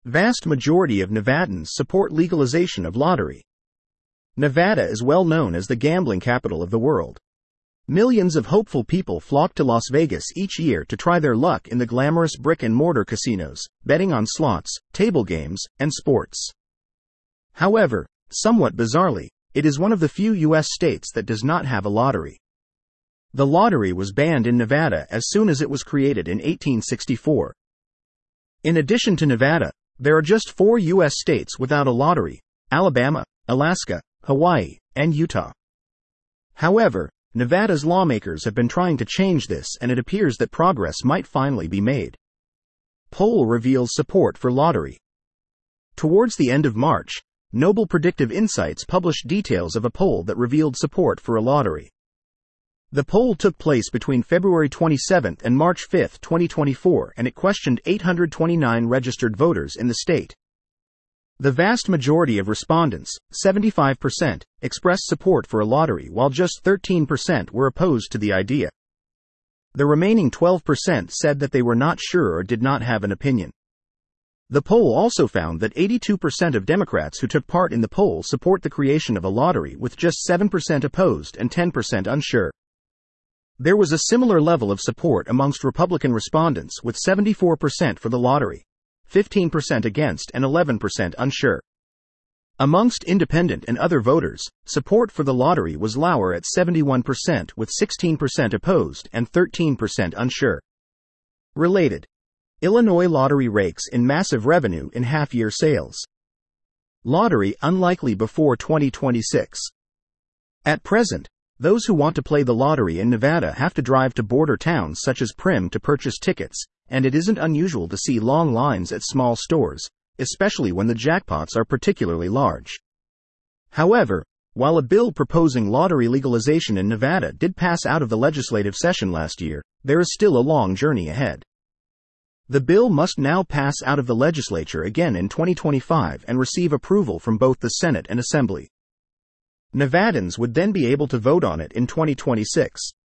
Vast majority of Nevadans support legalization of lottery. Nevada is well known as the gambling capital of the world. Millions of hopeful people flock to Las Vegas each year to try their luck in the glamorous brick-and-mortar casinos, betting on slots, table games, and sports. However, somewhat bizarrely, it is one of the few U.S. states that does not have a lottery. The lottery was banned in Nevada as soon as it was created in 1864. In addition to Nevada, there are just 4 U.S. states without a lottery: Alabama, Alaska, Hawaii, and Utah. However, Nevada's lawmakers have been trying to change this, and it appears that progress might finally be made. Poll reveals support for lottery. Towards the end of March, Noble Predictive Insights published details of a poll that revealed support for a lottery. The poll took place between February 27 and March 5, 2024, and it questioned 829 registered voters in the state. The vast majority of respondents, 75%, expressed support for a lottery, while just 13% were opposed to the idea. The remaining 12% said that they were not sure or did not have an opinion. The poll also found that 82% of Democrats who took part in the poll support the creation of a lottery, with just 7% opposed and 10% unsure. There was a similar level of support amongst Republican respondents, with 74% for the lottery, 15% against, and 11% unsure. Amongst independent and other voters, support for the lottery was lower at 71%, with 16% opposed and 13% unsure. Related: Illinois lottery rakes in massive revenue in half-year sales. Lottery unlikely before 2026. At present, those who want to play the lottery in Nevada have to drive to border towns such as Primm to purchase tickets, and it isn't unusual to see long lines at small stores, especially when the jackpots are particularly large. However, while a bill proposing lottery legalization in Nevada did pass out of the legislative session last year, there is still a long journey ahead. The bill must now pass out of the legislature again in 2025 and receive approval from both the Senate and Assembly. Nevadans would then be able to vote on it in 2026.